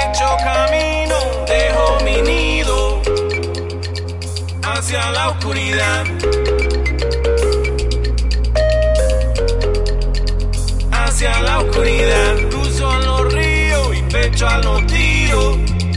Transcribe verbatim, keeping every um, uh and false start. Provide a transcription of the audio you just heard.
hecho camino, dejo mi nido hacia la oscuridad, hacia la oscuridad. Cruzo los ríos y pecho a los tiros.